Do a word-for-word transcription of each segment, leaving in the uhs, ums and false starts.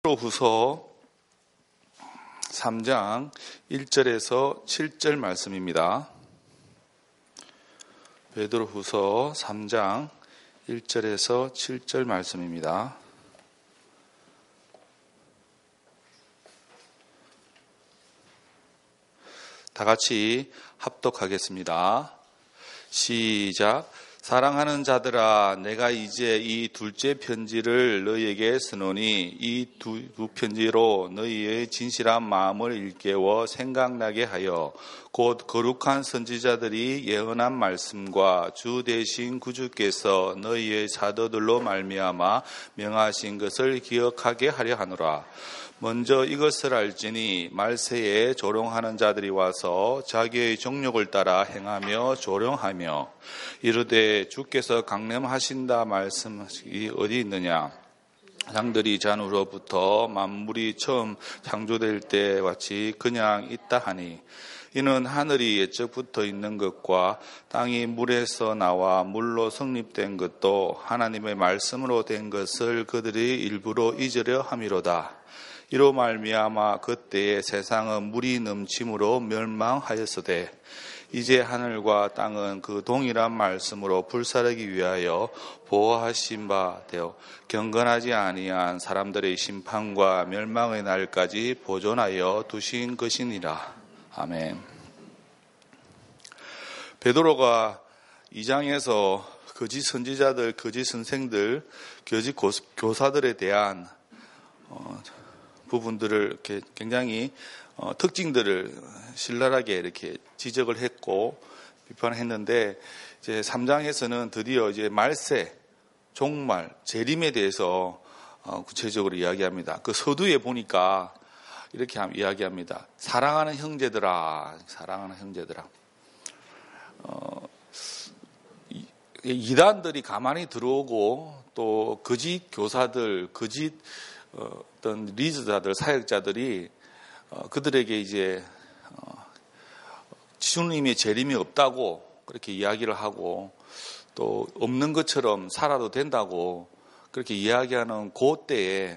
베드로후서 삼 장 일 절에서 칠 절 말씀입니다. 베드로후서 삼 장 일 절에서 칠 절 말씀입니다. 다 같이 합독하겠습니다. 시작. 사랑하는 자들아, 내가 이제 이 둘째 편지를 너희에게 쓰노니 이 두 편지로 너희의 진실한 마음을 일깨워 생각나게 하여 곧 거룩한 선지자들이 예언한 말씀과 주 대신 구주께서 너희의 사도들로 말미암아 명하신 것을 기억하게 하려 하노라. 먼저 이것을 알지니 말세에 조롱하는 자들이 와서 자기의 정욕을 따라 행하며 조롱하며 이르되 주께서 강림하신다 말씀이 어디 있느냐. 장들이 잔으로부터 만물이 처음 창조될 때 같이 그냥 있다 하니 이는 하늘이 옛적부터 있는 것과 땅이 물에서 나와 물로 성립된 것도 하나님의 말씀으로 된 것을 그들이 일부러 잊으려 함이로다. 이로 말미암아 그때에 세상은 물이 넘침으로 멸망하였으되 이제 하늘과 땅은 그 동일한 말씀으로 불사르기 위하여 보호하신 바 되어 경건하지 아니한 사람들의 심판과 멸망의 날까지 보존하여 두신 것이니라. 아멘. 베드로가 이 장에서 거짓 선지자들, 거짓 선생들, 거짓 교사들에 대한 어, 부분들을 이렇게 굉장히 어, 특징들을 신랄하게 이렇게 지적을 했고 비판했는데 이제 삼 장에서는 드디어 이제 말세, 종말, 재림에 대해서 어, 구체적으로 이야기합니다. 그 서두에 보니까 이렇게 이야기합니다. 사랑하는 형제들아, 사랑하는 형제들아. 어, 이단들이 가만히 들어오고 또 거짓 교사들, 거짓 어떤 리더자들, 사역자들이 그들에게 이제 주님의 재림이 없다고 그렇게 이야기를 하고 또 없는 것처럼 살아도 된다고 그렇게 이야기하는 그때에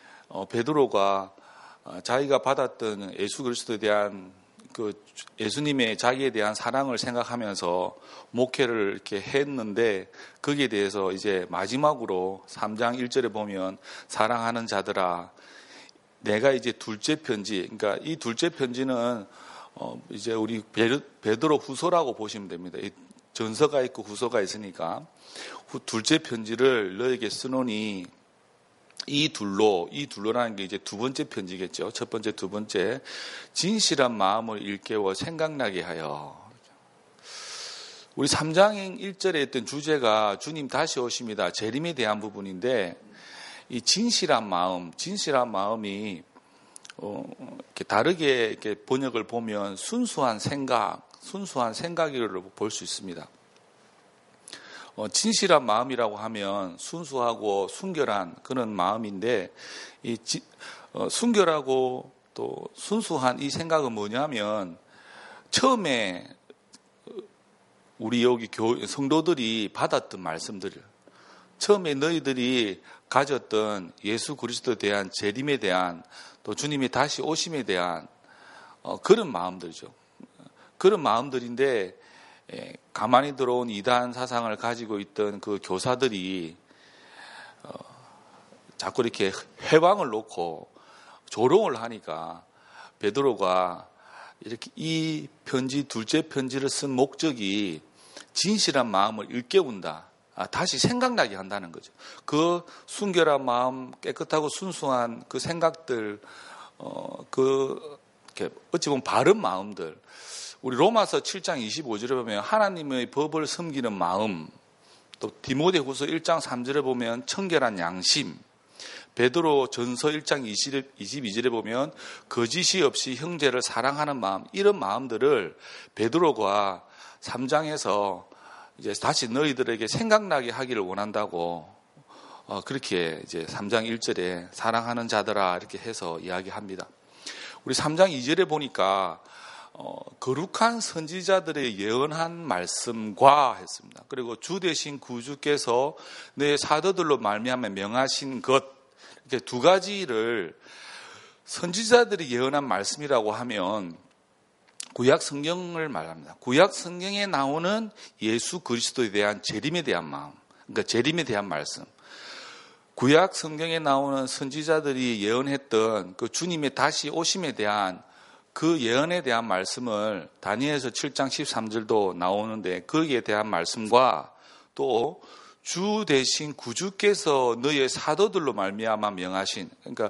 베드로가 자기가 받았던 예수 그리스도에 대한 그 예수님의 자기에 대한 사랑을 생각하면서 목회를 이렇게 했는데 거기에 대해서 이제 마지막으로 삼 장 일 절에 보면 사랑하는 자들아, 내가 이제 둘째 편지, 그러니까 이 둘째 편지는 어 이제 우리 베드로 후서라고 보시면 됩니다. 전서가 있고 후서가 있으니까 둘째 편지를 너에게 쓰노니 이 둘로, 이 둘로라는 게 이제 두 번째 편지겠죠. 첫 번째, 두 번째. 진실한 마음을 일깨워 생각나게 하여. 우리 삼 장 일 절에 있던 주제가 주님 다시 오십니다. 재림에 대한 부분인데, 이 진실한 마음, 진실한 마음이, 어, 이렇게 다르게 이렇게 번역을 보면 순수한 생각, 순수한 생각이라고 볼 수 있습니다. 어, 진실한 마음이라고 하면 순수하고 순결한 그런 마음인데 이 지, 어, 순결하고 또 순수한 이 생각은 뭐냐면 처음에 우리 여기 교, 성도들이 받았던 말씀들, 처음에 너희들이 가졌던 예수 그리스도에 대한 재림에 대한 또 주님이 다시 오심에 대한 어, 그런 마음들이죠. 그런 마음들인데 예, 가만히 들어온 이단 사상을 가지고 있던 그 교사들이 어, 자꾸 이렇게 회방을 놓고 조롱을 하니까 베드로가 이렇게 이 편지, 둘째 편지를 쓴 목적이 진실한 마음을 일깨운다. 아, 다시 생각나게 한다는 거죠. 그 순결한 마음, 깨끗하고 순수한 그 생각들, 어, 그 이렇게 어찌 보면 바른 마음들. 우리 로마서 칠 장 이십오 절에 보면 하나님의 법을 섬기는 마음, 또 디모데후서 일 장 삼 절에 보면 청결한 양심, 베드로 전서 일 장 이십이 절에 보면 거짓이 없이 형제를 사랑하는 마음, 이런 마음들을 베드로가 삼 장에서 이제 다시 너희들에게 생각나게 하기를 원한다고 어, 그렇게 이제 삼 장 일 절에 사랑하는 자들아 이렇게 해서 이야기합니다. 우리 삼 장 이 절에 보니까 어, 거룩한 선지자들의 예언한 말씀과 했습니다. 그리고 주 대신 구주께서 내 사도들로 말미암아 명하신 것, 이렇게 두 가지를 선지자들이 예언한 말씀이라고 하면 구약 성경을 말합니다. 구약 성경에 나오는 예수 그리스도에 대한 재림에 대한 마음, 그러니까 재림에 대한 말씀. 구약 성경에 나오는 선지자들이 예언했던 그 주님의 다시 오심에 대한 그 예언에 대한 말씀을 다니엘서 칠 장 십삼 절도 나오는데 거기에 대한 말씀과 또 주 대신 구주께서 너의 사도들로 말미암아 명하신, 그러니까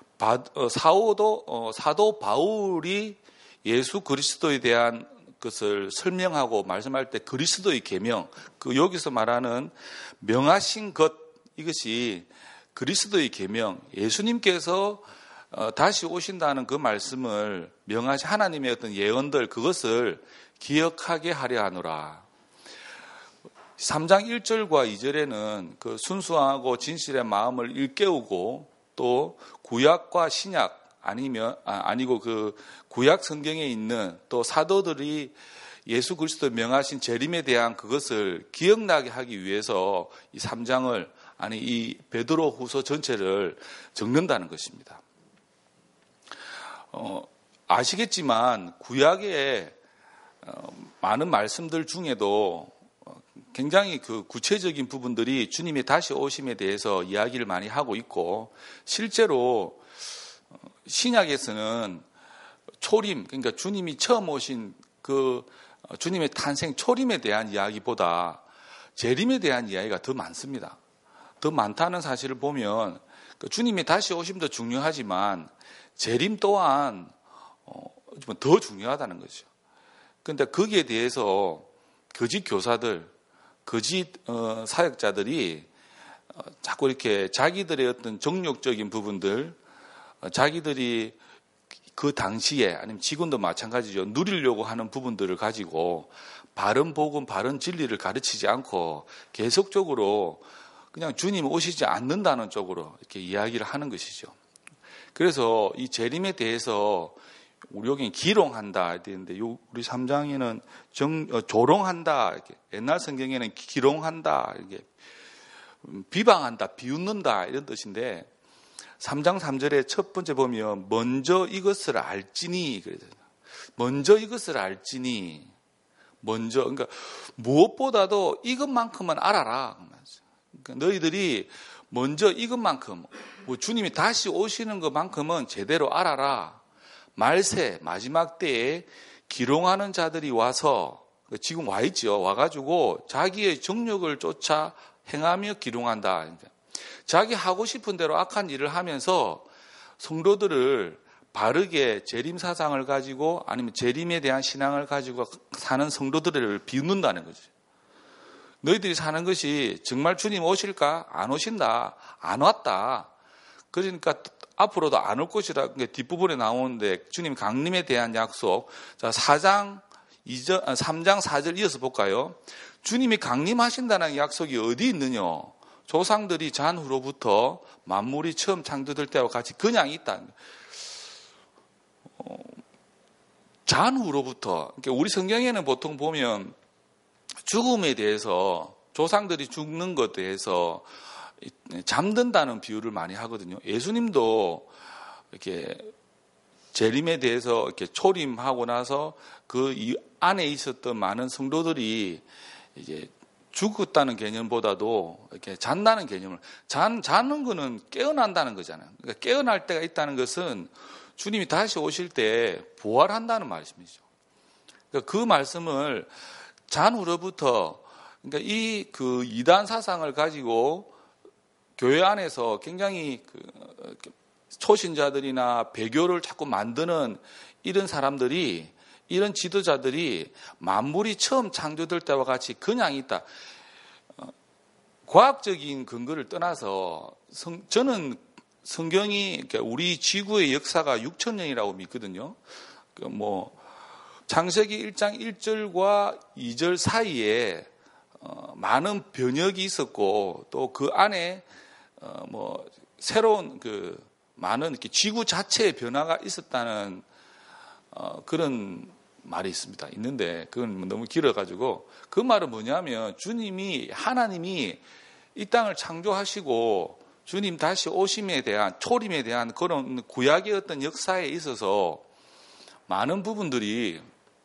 사도 사도 바울이 예수 그리스도에 대한 것을 설명하고 말씀할 때 그리스도의 계명, 그 여기서 말하는 명하신 것, 이것이 그리스도의 계명, 예수님께서 다시 오신다는 그 말씀을 명하신 하나님의 어떤 예언들, 그것을 기억하게 하려 하노라. 삼 장 일 절과 이 절에는 그 순수하고 진실의 마음을 일깨우고 또 구약과 신약 아니면 아, 아니고 그 구약 성경에 있는 또 사도들이 예수 그리스도 명하신 재림에 대한 그것을 기억나게 하기 위해서 이 삼 장을 아니 이 베드로 후서 전체를 적는다는 것입니다. 어, 아시겠지만 구약의 어, 많은 말씀들 중에도 굉장히 그 구체적인 부분들이 주님이 다시 오심에 대해서 이야기를 많이 하고 있고, 실제로 신약에서는 초림, 그러니까 주님이 처음 오신 그 주님의 탄생 초림에 대한 이야기보다 재림에 대한 이야기가 더 많습니다. 더 많다는 사실을 보면 주님이 다시 오심도 중요하지만 재림 또한 더 중요하다는 거죠. 그런데 거기에 대해서 거짓 교사들, 거짓 어, 사역자들이 어, 자꾸 이렇게 자기들의 어떤 정욕적인 부분들, 어, 자기들이 그 당시에 아니면 지금도 마찬가지죠. 누리려고 하는 부분들을 가지고 바른 복음, 바른 진리를 가르치지 않고 계속적으로 그냥 주님 오시지 않는다는 쪽으로 이렇게 이야기를 하는 것이죠. 그래서 이 재림에 대해서 우리 여기 기롱한다 되는데 우리 삼 장에는 정, 어, 조롱한다, 이렇게. 옛날 성경에는 기롱한다, 이렇게 비방한다, 비웃는다 이런 뜻인데 삼 장 삼 절에 첫 번째 보면 먼저 이것을 알지니, 그래요. 먼저 이것을 알지니, 먼저 그러니까 무엇보다도 이것만큼은 알아라. 그러니까 너희들이 먼저 이것만큼 뭐 주님이 다시 오시는 것만큼은 제대로 알아라. 말세 마지막 때에 기롱하는 자들이 와서 지금 와 있죠. 와가지고 자기의 정욕을 쫓아 행하며 기롱한다. 자기 하고 싶은 대로 악한 일을 하면서 성도들을 바르게 재림 사상을 가지고 아니면 재림에 대한 신앙을 가지고 사는 성도들을 비웃는다는 거죠. 너희들이 사는 것이 정말 주님 오실까? 안 오신다. 안 왔다. 그러니까 앞으로도 안 올 것이라 뒷부분에 나오는데 주님 강림에 대한 약속. 자, 사 장 이 절, 삼 장 사 절 이어서 볼까요? 주님이 강림하신다는 약속이 어디 있느냐? 조상들이 잔후로부터 만물이 처음 창조될 때와 같이 그냥 있다. 어, 잔후로부터. 그러니까 우리 성경에는 보통 보면 죽음에 대해서 조상들이 죽는 것에 대해서 잠든다는 비유를 많이 하거든요. 예수님도 이렇게 재림에 대해서 이렇게 초림하고 나서 그 안에 있었던 많은 성도들이 이제 죽었다는 개념보다도 이렇게 잔다는 개념을 잔 자는 거는 깨어난다는 거잖아요. 그러니까 깨어날 때가 있다는 것은 주님이 다시 오실 때 부활한다는 말씀이죠. 그러니까 그 말씀을 잔후로부터 그러니까 이 그 이단 사상을 가지고 교회 안에서 굉장히 그 초신자들이나 배교를 자꾸 만드는 이런 사람들이, 이런 지도자들이 만물이 처음 창조될 때와 같이 그냥 있다. 과학적인 근거를 떠나서 성, 저는 성경이 우리 지구의 역사가 육천 년이라고 믿거든요. 그 뭐 창세기 일 장 일 절과 이 절 사이에 어, 많은 변혁이 있었고 또 그 안에 어, 뭐 새로운 그 많은 이렇게 지구 자체의 변화가 있었다는 어, 그런 말이 있습니다. 있는데 그건 너무 길어가지고 그 말은 뭐냐면 주님이 하나님이 이 땅을 창조하시고 주님 다시 오심에 대한, 초림에 대한 그런 구약의 어떤 역사에 있어서 많은 부분들이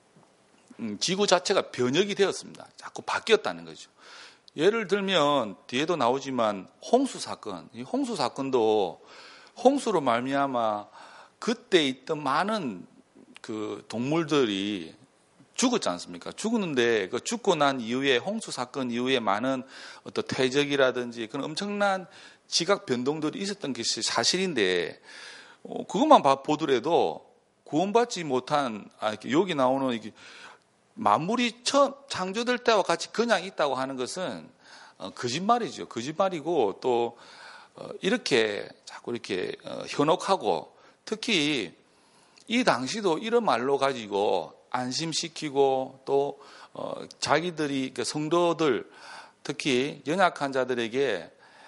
지구 자체가 변혁이 되었습니다. 자꾸 바뀌었다는 거죠. 예를 들면 뒤에도 나오지만 홍수 사건, 이 홍수 사건도 홍수로 말미암아 그때 있던 많은 그 동물들이 죽었지 않습니까? 죽었는데 그 죽고 난 이후에 홍수 사건 이후에 많은 어떤 퇴적이라든지 그런 엄청난 지각 변동들이 있었던 것이 사실인데 어, 그것만 보더라도 구원받지 못한 아, 이렇게 여기 나오는 이게 만물이 처음 창조될 때와 같이 그냥 있다고 하는 것은 어, 거짓말이죠. 거짓말이고 또 어, 이렇게 자꾸 이렇게 어, 현혹하고 특히 이 당시도 이런 말로 가지고 안심시키고 또 어, 자기들이 성도들 특히 연약한 자들에게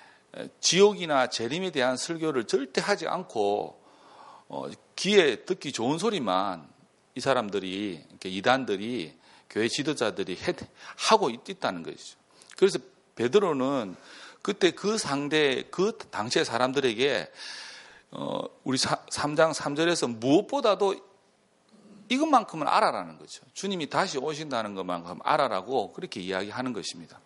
지옥이나 재림에 대한 설교를 절대 하지 않고 어, 귀에 듣기 좋은 소리만 이 사람들이 이단들이 교회 지도자들이 해, 하고 있다는 것이죠. 그래서 베드로는 그때 그 상대 그 당시의 사람들에게 어, 우리 삼 장 삼 절에서 무엇보다도 이것만큼은 알아라는 거죠. 주님이 다시 오신다는 것만큼 알아라고 그렇게 이야기하는 것입니다.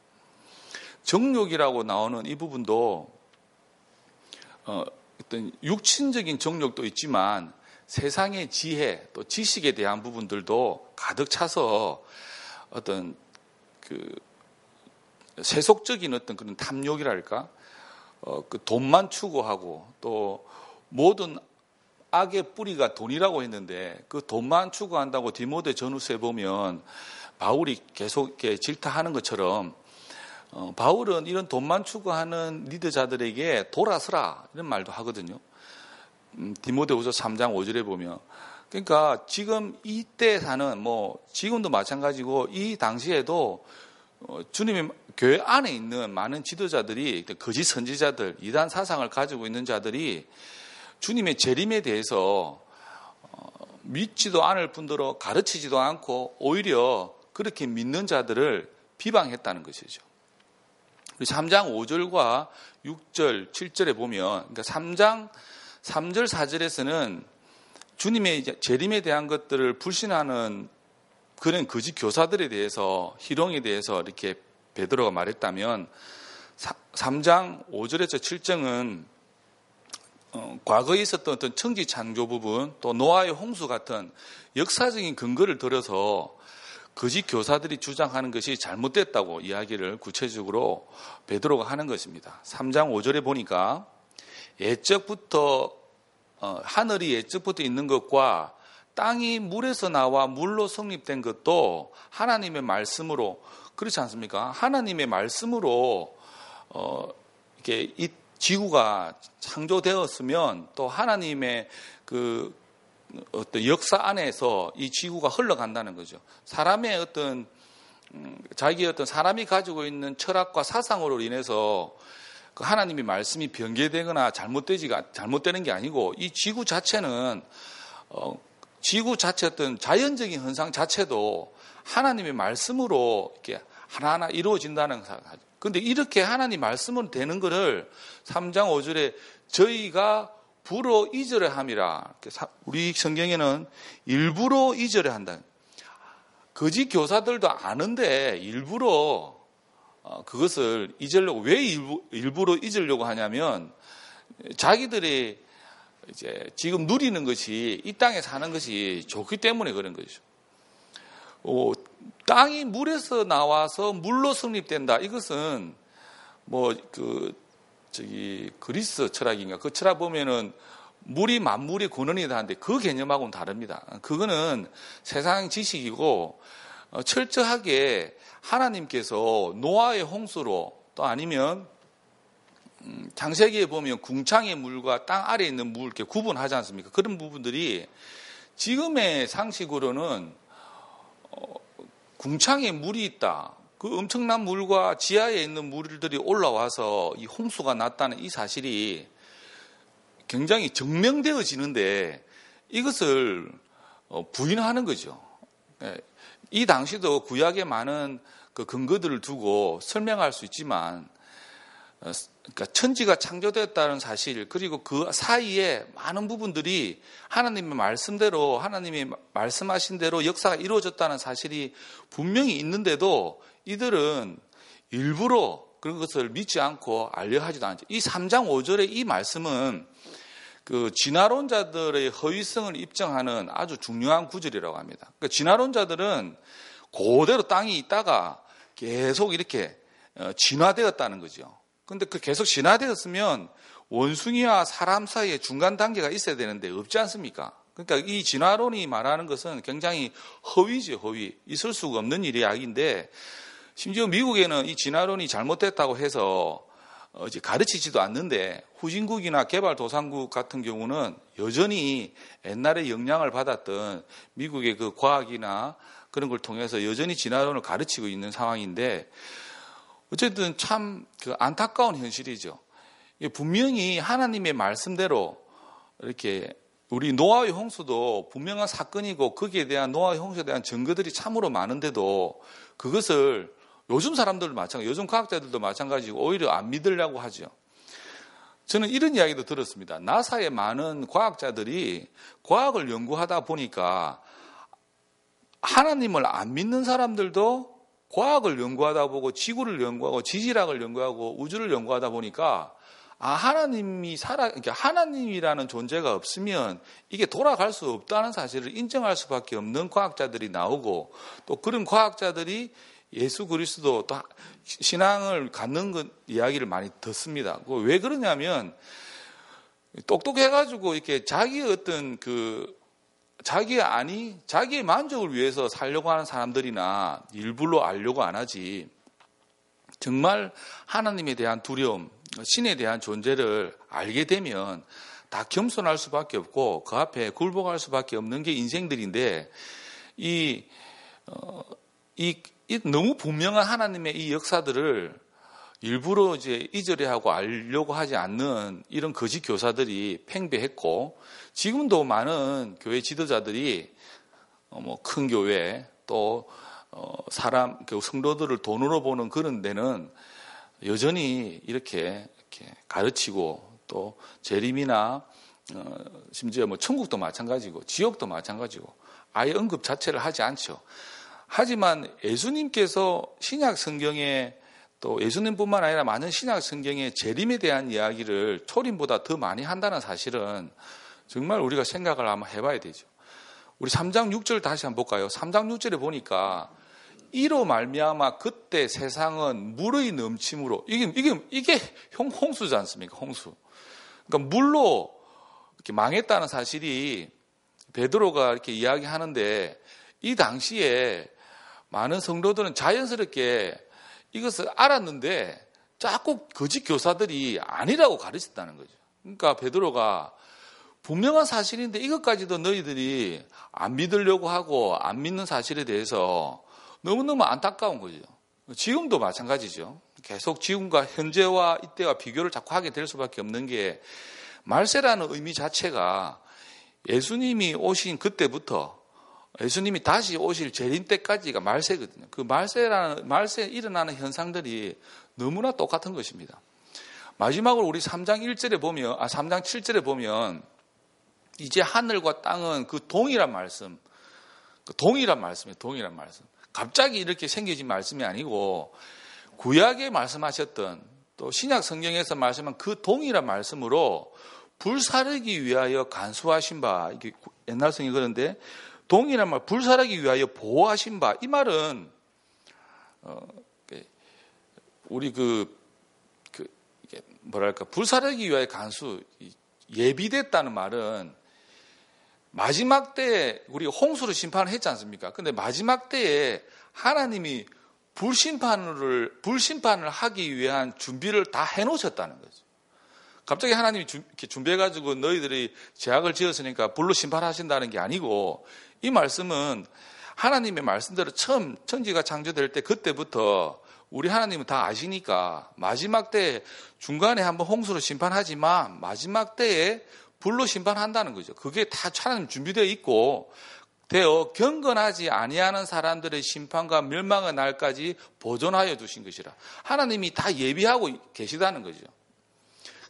정욕이라고 나오는 이 부분도 어, 어떤 육신적인 정욕도 있지만 세상의 지혜 또 지식에 대한 부분들도 가득 차서 어떤 그 세속적인 어떤 그런 탐욕이랄까, 어, 그 돈만 추구하고 또 모든 악의 뿌리가 돈이라고 했는데 그 돈만 추구한다고 디모데 전후서에 보면 바울이 계속 이렇게 질타하는 것처럼 어, 바울은 이런 돈만 추구하는 리더자들에게 돌아서라 이런 말도 하거든요. 음, 디모데후서 삼 장 오 절에 보면 그러니까 지금 이때 사는 뭐 지금도 마찬가지고 이 당시에도 어, 주님의 교회 안에 있는 많은 지도자들이 거짓 선지자들 이단 사상을 가지고 있는 자들이 주님의 재림에 대해서 믿지도 않을 뿐더러 가르치지도 않고 오히려 그렇게 믿는 자들을 비방했다는 것이죠. 삼 장 오 절과 육 절, 칠 절에 보면 그러니까 삼 장 삼 절, 사 절에서는 주님의 재림에 대한 것들을 불신하는 그런 거짓 교사들에 대해서 희롱에 대해서 이렇게 베드로가 말했다면 삼 장 오 절에서 칠 절은 어, 과거에 있었던 어떤 천지 창조 부분 또 노아의 홍수 같은 역사적인 근거를 들어서 거짓 교사들이 주장하는 것이 잘못됐다고 이야기를 구체적으로 베드로가 하는 것입니다. 삼 장 오 절에 보니까 예적부터 어, 하늘이 예적부터 있는 것과 땅이 물에서 나와 물로 성립된 것도 하나님의 말씀으로 그렇지 않습니까? 하나님의 말씀으로 어, 이렇게 이 지구가 창조되었으면 또 하나님의 그 어떤 역사 안에서 이 지구가 흘러간다는 거죠. 사람의 어떤 음, 자기의 어떤 사람이 가지고 있는 철학과 사상으로 인해서 그 하나님의 말씀이 변개되거나 잘못되지가 잘못되는 게 아니고 이 지구 자체는 어, 지구 자체 어떤 자연적인 현상 자체도 하나님의 말씀으로 이렇게 하나하나 이루어진다는 생각하죠. 그런데 이렇게 하나님 말씀으로 되는 것을 삼 장 오 절에 저희가 불어 이절을 함이라. 우리 성경에는 일부러 이절을 한다. 거짓 교사들도 아는데 일부러 그것을 잊으려고 왜 일부, 일부러 잊으려고 하냐면 자기들이 이제 지금 누리는 것이 이 땅에 사는 것이 좋기 때문에 그런 것이죠. 어, 땅이 물에서 나와서 물로 성립된다. 이것은 뭐 그 저기 그리스 철학인가 그 철학 보면은 물이 만물의 근원이다 하는데 그 개념하고는 다릅니다. 그거는 세상 지식이고 어, 철저하게 하나님께서 노아의 홍수로 또 아니면 음, 창세기에 보면 궁창의 물과 땅 아래에 있는 물 이렇게 구분하지 않습니까? 그런 부분들이 지금의 상식으로는 어, 궁창에 물이 있다. 그 엄청난 물과 지하에 있는 물들이 올라와서 이 홍수가 났다는 이 사실이 굉장히 증명되어지는데 이것을 부인하는 거죠. 이 당시도 구약에 많은 그 근거들을 두고 설명할 수 있지만 그러니까 천지가 창조되었다는 사실, 그리고 그 사이에 많은 부분들이 하나님의 말씀대로, 하나님이 말씀하신 대로 역사가 이루어졌다는 사실이 분명히 있는데도 이들은 일부러 그런 것을 믿지 않고 알려하지도 않죠. 이 삼 장 오 절의 이 말씀은 그 진화론자들의 허위성을 입증하는 아주 중요한 구절이라고 합니다. 그러니까 진화론자들은 그대로 땅이 있다가 계속 이렇게 진화되었다는 거죠. 근데 그 계속 진화되었으면 원숭이와 사람 사이에 중간 단계가 있어야 되는데 없지 않습니까? 그러니까 이 진화론이 말하는 것은 굉장히 허위죠, 허위. 있을 수가 없는 이야기인데, 심지어 미국에는 이 진화론이 잘못됐다고 해서 이제 가르치지도 않는데, 후진국이나 개발도상국 같은 경우는 여전히 옛날에 영향을 받았던 미국의 그 과학이나 그런 걸 통해서 여전히 진화론을 가르치고 있는 상황인데, 어쨌든 참 그 안타까운 현실이죠. 분명히 하나님의 말씀대로 이렇게 우리 노아의 홍수도 분명한 사건이고 거기에 대한 노아의 홍수에 대한 증거들이 참으로 많은데도 그것을 요즘 사람들도 마찬가지, 요즘 과학자들도 마찬가지고 오히려 안 믿으려고 하죠. 저는 이런 이야기도 들었습니다. 나사의 많은 과학자들이 과학을 연구하다 보니까 하나님을 안 믿는 사람들도 과학을 연구하다 보고 지구를 연구하고 지질학을 연구하고 우주를 연구하다 보니까 아, 하나님이 살아, 그러니까 하나님이라는 존재가 없으면 이게 돌아갈 수 없다는 사실을 인정할 수밖에 없는 과학자들이 나오고, 또 그런 과학자들이 예수 그리스도 또 신앙을 갖는 것 이야기를 많이 듣습니다. 왜 그러냐면 똑똑해가지고 이렇게 자기의 어떤 그 자기의 아니, 자기의 만족을 위해서 살려고 하는 사람들이나 일부러 알려고 안 하지, 정말 하나님에 대한 두려움, 신에 대한 존재를 알게 되면 다 겸손할 수밖에 없고 그 앞에 굴복할 수밖에 없는 게 인생들인데, 이, 어, 이, 이 너무 분명한 하나님의 이 역사들을 일부러 이제 잊으려고 알려고 하지 않는 이런 거짓 교사들이 팽배했고, 지금도 많은 교회 지도자들이 뭐 큰 교회 또 사람 성도들을 돈으로 보는 그런 데는 여전히 이렇게, 이렇게 가르치고, 또 재림이나 심지어 뭐 천국도 마찬가지고 지옥도 마찬가지고 아예 언급 자체를 하지 않죠. 하지만 예수님께서 신약 성경에, 또 예수님뿐만 아니라 많은 신약 성경의 재림에 대한 이야기를 초림보다 더 많이 한다는 사실은 정말 우리가 생각을 한번 해봐야 되죠. 우리 삼 장 육 절 다시 한번 볼까요? 삼 장 육 절에 보니까 이로 말미암아 그때 세상은 물의 넘침으로, 이게 이게 이게 홍수지 않습니까? 홍수. 그러니까 물로 이렇게 망했다는 사실이 베드로가 이렇게 이야기하는데, 이 당시에 많은 성도들은 자연스럽게 이것을 알았는데 자꾸 거짓 교사들이 아니라고 가르쳤다는 거죠. 그러니까 베드로가 분명한 사실인데 이것까지도 너희들이 안 믿으려고 하고 안 믿는 사실에 대해서 너무너무 안타까운 거죠. 지금도 마찬가지죠. 계속 지금과 현재와 이때와 비교를 자꾸 하게 될 수밖에 없는 게, 말세라는 의미 자체가 예수님이 오신 그때부터 예수님이 다시 오실 재림 때까지가 말세거든요. 그 말세라는, 말세에 일어나는 현상들이 너무나 똑같은 것입니다. 마지막으로 우리 삼 장 일 절에 보면, 아, 삼 장 칠 절에 보면, 이제 하늘과 땅은 그 동일한 말씀, 그 동일한 말씀이에요. 동일한 말씀. 갑자기 이렇게 생겨진 말씀이 아니고, 구약에 말씀하셨던, 또 신약 성경에서 말씀한 그 동일한 말씀으로 불사르기 위하여 간수하신 바, 이게 옛날 성경이 그런데, 동일한 말, 불사르기 위하여 보호하신 바. 이 말은 어, 우리 그, 그 이게 뭐랄까, 불사르기 위하여 간수, 예비됐다는 말은 마지막 때에 우리 홍수로 심판을 했지 않습니까? 근데 마지막 때에 하나님이 불심판을 불심판을 하기 위한 준비를 다 해놓으셨다는 거죠. 갑자기 하나님이 준비해가지고 너희들이 죄악을 지었으니까 불로 심판하신다는 게 아니고, 이 말씀은 하나님의 말씀대로 처음 천지가 창조될 때 그때부터 우리 하나님은 다 아시니까 마지막 때에 중간에 한번 홍수로 심판하지만 마지막 때에 불로 심판한다는 거죠. 그게 다 하나님 준비되어 있고 되어 경건하지 아니하는 사람들의 심판과 멸망의 날까지 보존하여 두신 것이라 하나님이 다 예비하고 계시다는 거죠.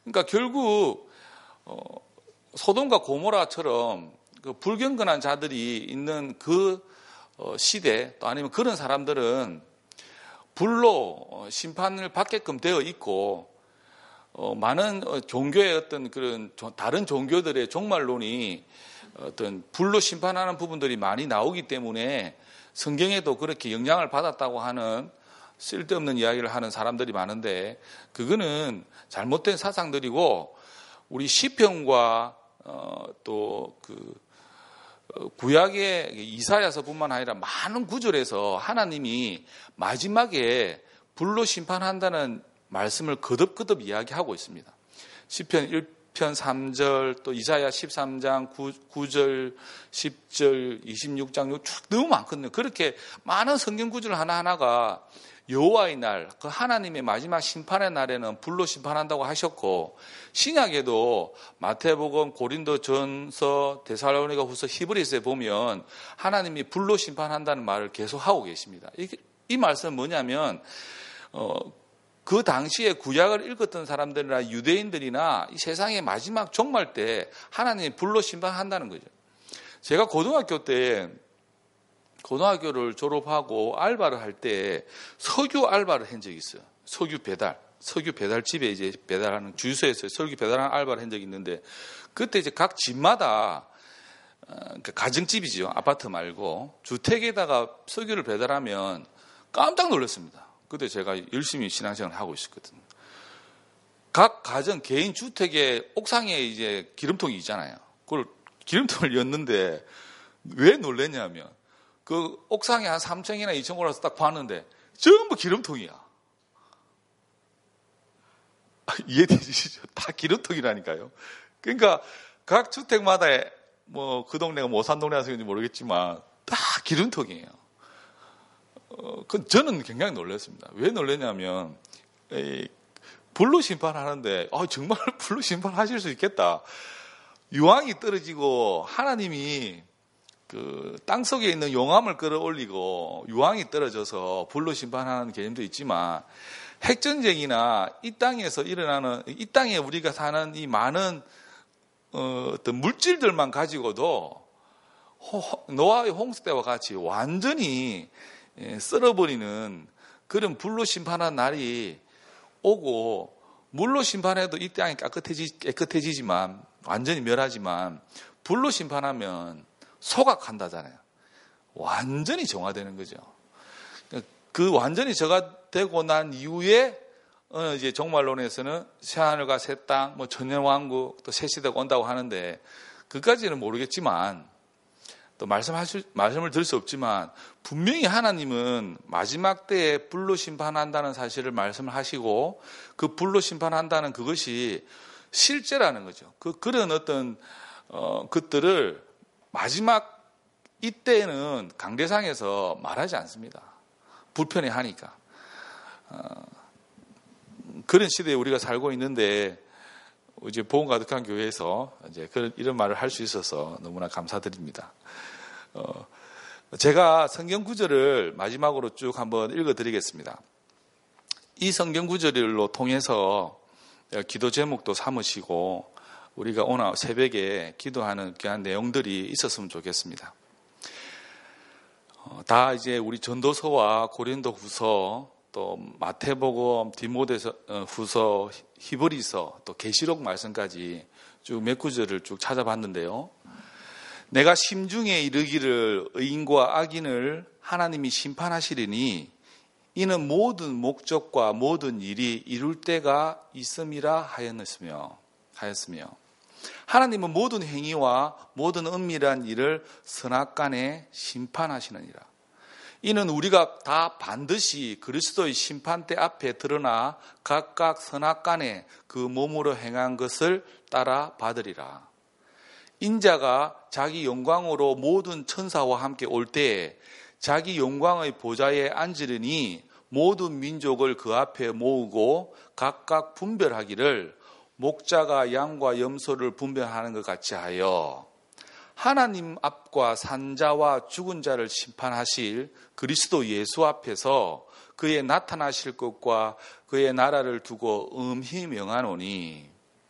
그러니까 결국 어, 소돔과 고모라처럼 그 불경건한 자들이 있는 그 어, 시대 또 아니면 그런 사람들은 불로 어, 심판을 받게끔 되어 있고 어, 많은 어, 종교의 어떤 그런 조, 다른 종교들의 종말론이 어떤 불로 심판하는 부분들이 많이 나오기 때문에 성경에도 그렇게 영향을 받았다고 하는 쓸데없는 이야기를 하는 사람들이 많은데 그거는 잘못된 사상들이고 우리 시편과 어, 또 그 구약의 이사야서뿐만 아니라 많은 구절에서 하나님이 마지막에 불로 심판한다는 말씀을 거듭거듭 이야기하고 있습니다. 시편 일 편 삼 절 또 이사야 십삼 장 구 절 십 절 이십육 장 쭉 너무 많거든요. 그렇게 많은 성경 구절 하나하나가 여호와의 날, 그 하나님의 마지막 심판의 날에는 불로 심판한다고 하셨고 신약에도 마태복음, 고린도전서, 데살로니가 후서, 히브리서에 보면 하나님이 불로 심판한다는 말을 계속 하고 계십니다. 이, 이 말씀은 뭐냐면 어, 그 당시에 구약을 읽었던 사람들이나 유대인들이나 이 세상의 마지막 종말 때 하나님이 불로 심판한다는 거죠. 제가 고등학교 때 고등학교를 졸업하고 알바를 할 때 석유 알바를 한 적이 있어요. 석유 배달. 석유 배달집에 이제 배달하는 주유소에서 석유 배달하는 알바를 한 적이 있는데 그때 이제 각 집마다 그러니까 가정집이죠. 아파트 말고 주택에다가 석유를 배달하면 깜짝 놀랐습니다. 그때 제가 열심히 신앙생활을 하고 있었거든요. 각 가정 개인 주택의 옥상에 이제 기름통이 있잖아요. 그걸 기름통을 였는데 왜 놀랐냐면 그 옥상에 한 삼 층이나 이 층 올라서 딱 봤는데 전부 기름통이야. 이해되시죠? 다 기름통이라니까요. 그러니까 각 주택마다 뭐 그 동네가 뭐 산 동네라서 그런지 모르겠지만 다 기름통이에요. 어, 그 저는 굉장히 놀랐습니다. 왜 놀랐냐면 에이, 불로 심판하는데 어, 정말 불로 심판하실 수 있겠다. 유황이 떨어지고 하나님이 그 땅속에 있는 용암을 끌어올리고 유황이 떨어져서 불로 심판하는 개념도 있지만 핵전쟁이나 이 땅에서 일어나는 이 땅에 우리가 사는 이 많은 어, 어떤 물질들만 가지고도 노아의 홍수 때와 같이 완전히 썰어버리는 그런 불로 심판한 날이 오고 물로 심판해도 이 땅이 깨끗해지, 깨끗해지지만 완전히 멸하지만 불로 심판하면 소각한다잖아요. 완전히 정화되는 거죠. 그 완전히 정화되고 난 이후에 어 이제 종말론에서는 새하늘과 새 땅, 뭐 천년왕국, 또 새 시대가 온다고 하는데 그까지는 모르겠지만 또 말씀하실 말씀을 드릴 수 없지만 분명히 하나님은 마지막 때에 불로 심판한다는 사실을 말씀을 하시고 그 불로 심판한다는 그것이 실제라는 거죠. 그 그런 어떤 어 것들을 마지막 이때는 강대상에서 말하지 않습니다. 불편해하니까. 어, 그런 시대에 우리가 살고 있는데 이제 복음 가득한 교회에서 이제 그런 이런 말을 할 수 있어서 너무나 감사드립니다. 어, 제가 성경 구절을 마지막으로 쭉 한번 읽어드리겠습니다. 이 성경 구절로 통해서 기도 제목도 삼으시고 우리가 오늘 새벽에 기도하는 귀한 내용들이 있었으면 좋겠습니다. 어, 다 이제 우리 전도서와 고린도 후서, 또 마태복음, 디모데서 후서, 히브리서, 또 계시록 말씀까지 쭉 몇 구절을 쭉 찾아봤는데요. 내가 심중에 이르기를 의인과 악인을 하나님이 심판하시리니 이는 모든 목적과 모든 일이 이룰 때가 있음이라 하였으며 하였으며 하나님은 모든 행위와 모든 은밀한 일을 선악간에 심판하시느니라. 이는 우리가 다 반드시 그리스도의 심판대 앞에 드러나 각각 선악간에 그 몸으로 행한 것을 따라 받으리라. 인자가 자기 영광으로 모든 천사와 함께 올 때에 자기 영광의 보좌에 앉으려니 모든 민족을 그 앞에 모으고 각각 분별하기를 목자가 양과 염소를 분별하는 것 같이 하여 하나님 앞과 산자와 죽은 자를 심판하실 그리스도 예수 앞에서 그의 나타나실 것과 그의 나라를 두고 음히 명하노니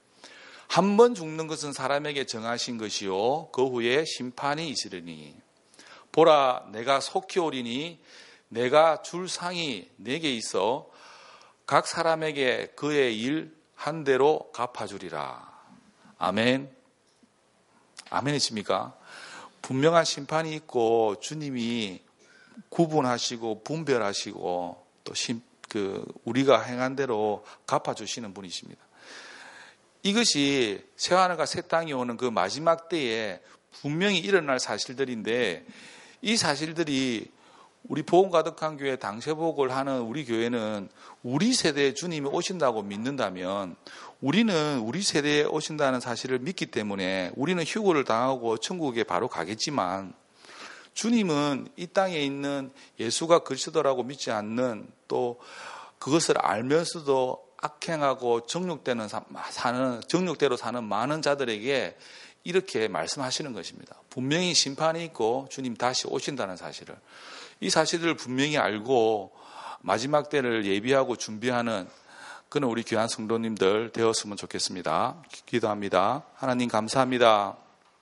한 번 죽는 것은 사람에게 정하신 것이요 그 후에 심판이 있으리니 보라 내가 속히 오리니 내가 줄 상이 내게 있어 각 사람에게 그의 일 한 대로 갚아주리라. 아멘. 아멘이십니까? 분명한 심판이 있고 주님이 구분하시고 분별하시고 또 심, 그 우리가 행한 대로 갚아주시는 분이십니다. 이것이 새하늘과 새 땅이 오는 그 마지막 때에 분명히 일어날 사실들인데 이 사실들이 우리 복음 가득한 교회 당세복을 하는 우리 교회는 우리 세대에 주님이 오신다고 믿는다면 우리는 우리 세대에 오신다는 사실을 믿기 때문에 우리는 휴거를 당하고 천국에 바로 가겠지만 주님은 이 땅에 있는 예수가 그리스도라고 믿지 않는 또 그것을 알면서도 악행하고 정욕되는 사는 정욕대로 사는 많은 자들에게 이렇게 말씀하시는 것입니다. 분명히 심판이 있고 주님 다시 오신다는 사실을 이 사실을 분명히 알고 마지막 때를 예비하고 준비하는 그는 우리 귀한 성도님들 되었으면 좋겠습니다. 기도합니다. 하나님 감사합니다.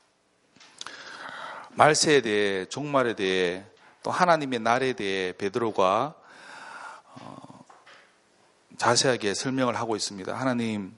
말세에 대해 종말에 대해 또 하나님의 날에 대해 베드로가 어, 자세하게 설명을 하고 있습니다. 하나님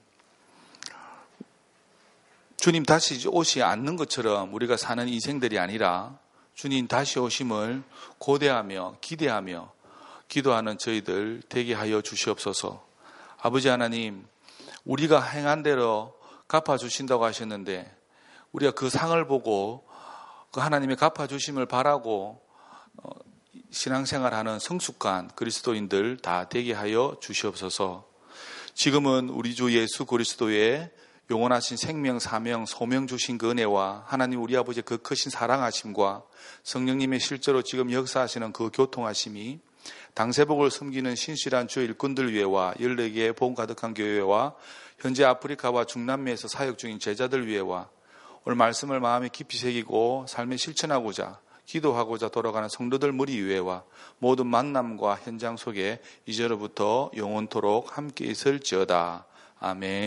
주님 다시 오시 않는 것처럼 우리가 사는 인생들이 아니라 주님 다시 오심을 고대하며 기대하며 기도하는 저희들 되게 하여 주시옵소서. 아버지 하나님 우리가 행한 대로 갚아주신다고 하셨는데 우리가 그 상을 보고 그 하나님의 갚아주심을 바라고 신앙생활하는 성숙한 그리스도인들 다 되게 하여 주시옵소서. 지금은 우리 주 예수 그리스도의 영원하신 생명, 사명, 소명 주신 그 은혜와 하나님 우리 아버지의 그 크신 사랑하심과 성령님의 실제로 지금 역사하시는 그 교통하심이 당세복을 섬기는 신실한 주의 일꾼들 위해와 열네 개의 복음 가득한 교회와 현재 아프리카와 중남미에서 사역 중인 제자들 위해와 오늘 말씀을 마음에 깊이 새기고 삶에 실천하고자 기도하고자 돌아가는 성도들 무리 위에와 모든 만남과 현장 속에 이제로부터 영원토록 함께 있을지어다. 아멘.